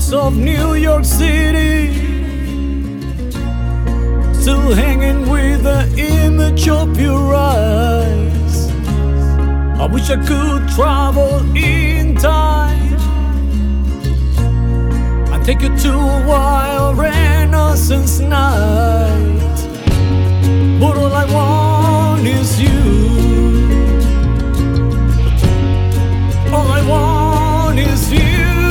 streets of New York City, still hanging with the image of your eyes. I wish I could travel in time and take you to a wild Renaissance night. But all I want is you. All I want is you.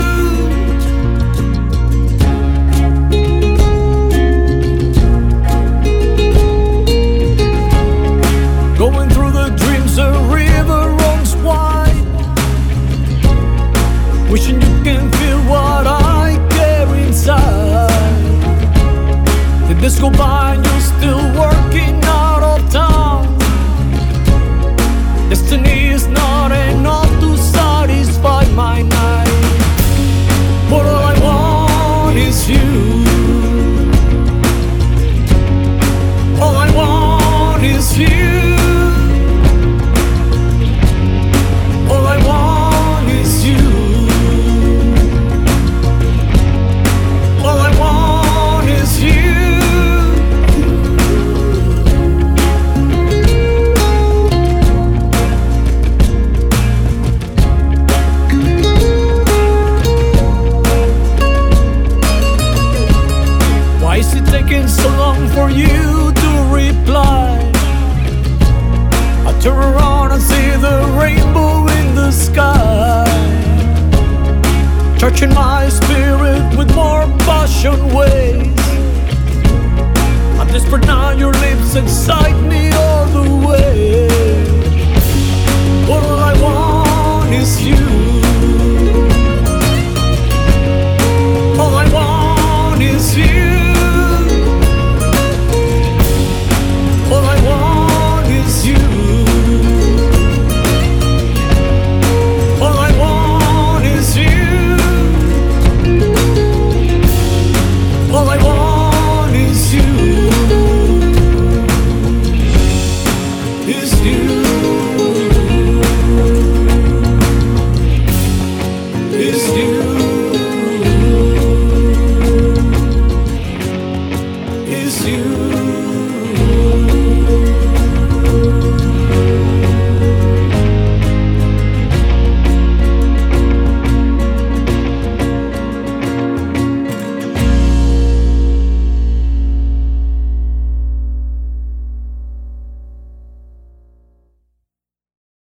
Going through the dreams, a river runs wide, wishing you can feel what I carry inside. The days go by and you're still working out of town. Destiny is not enough to satisfy my night. But all I want is you. All I want is you. All I want is you. All I want is you. Why is it taking so long for you to reply? I turn around and see the rainbow in the sky, touching my spirit with more passion ways. I'm desperate now, your lips excite me all the way. All I want is you.